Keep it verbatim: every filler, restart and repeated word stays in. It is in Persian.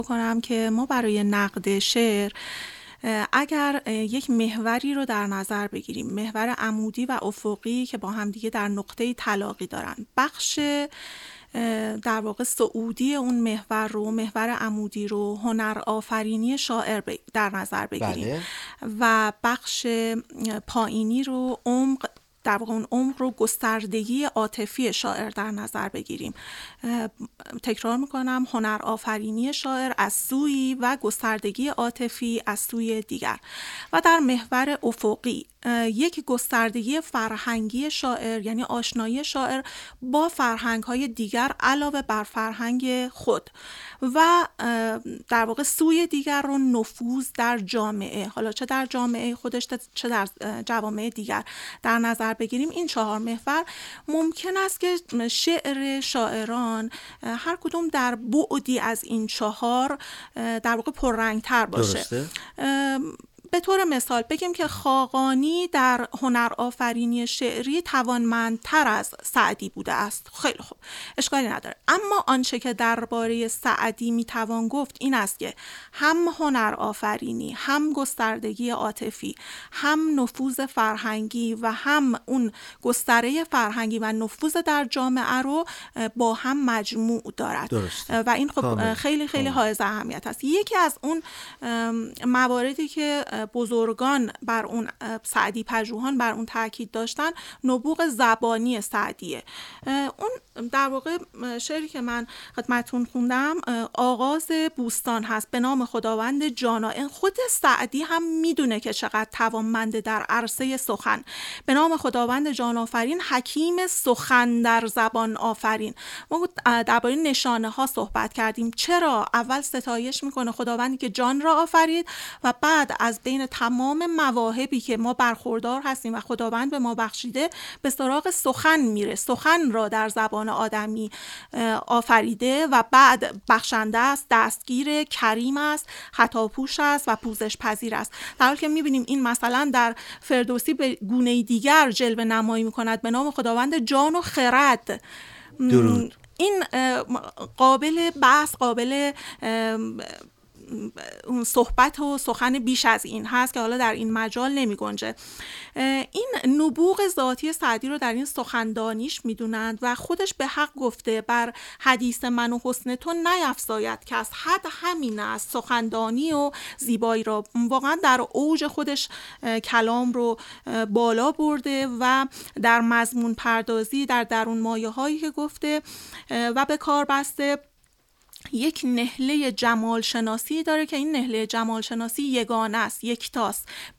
کنم که ما برای نقد شعر اگر یک محوری رو در نظر بگیریم، محور عمودی و افقی که با هم دیگه در نقطه تلاقی دارن، بخش در واقع صعودی اون محور رو، محور عمودی رو هنر آفرینی شاعر در نظر بگیریم. بله. و بخش پایینی رو عمق، در واقع اون عمق رو گستردگی عاطفی شاعر در نظر بگیریم. تکرار میکنم، هنر آفرینی شاعر از سوی و گستردگی عاطفی از سوی دیگر. و در محور افقی یک گستردگی فرهنگی شاعر، یعنی آشنایی شاعر با فرهنگ‌های دیگر علاوه بر فرهنگ خود، و در واقع سوی دیگر رو نفوذ در جامعه، حالا چه در جامعه خودش چه در جوامع دیگر در نظر بگیریم. این چهار محور ممکن است که شعر شاعران هر کدوم در بعدی از این چهار در واقع پررنگ‌تر باشه. درسته. به طور مثال بگیم که خاقانی در هنر آفرینی شعری توانمندتر از سعدی بوده است. خیلی خوب، اشکالی نداره. اما آنچه که درباره سعدی میتوان گفت این است که هم هنر آفرینی، هم گستردگی عاطفی، هم نفوذ فرهنگی و هم اون گستره فرهنگی و نفوذ در جامعه رو با هم مجموع دارد. درسته. و این خب کامل. خیلی خیلی کامل. حائز اهمیت است. یکی از اون مواردی که بزرگان بر اون سعدی پژوهان بر اون تاکید داشتن، نبوغ زبانی سعدیه. اون در واقع شعری که من خدمتتون خوندم آغاز بوستان هست، به نام خداوند جانا. خود سعدی هم میدونه که چقدر توانمنده در عرصه سخن. به نام خداوند جان آفرین، حکیم سخن در زبان آفرین. ما درباره نشانه ها صحبت کردیم. چرا اول ستایش میکنه خداوندی که جان را آفرید و بعد از بین تمام مواهبی که ما برخوردار هستیم و خداوند به ما بخشیده به سراغ سخن میره. سخن را در زبان آدمی آفریده و بعد بخشنده است، دستگیر، کریم است، خطاپوش است و پوزش پذیر است. در حالی که میبینیم این مثلا در فردوسی به گونه دیگر جلوه نمایی میکند، به نام خداوند جان و خرد. درود. این قابل بحث، قابل اون صحبت و سخن بیش از این هست که حالا در این مجال نمی گنجه. این نبوغ ذاتی سعدی رو در این سخندانیش میدونند و خودش به حق گفته بر حدیث من و حسن تو نیفزاید کس، حد همین است سخندانی و زیبایی را. واقعا در اوج خودش کلام رو بالا برده و در مضمون پردازی در درون مایه هایی که گفته و به کار بسته یک نهله جمال شناسی داره که این نهله جمال شناسی یگانه است، یکتاست.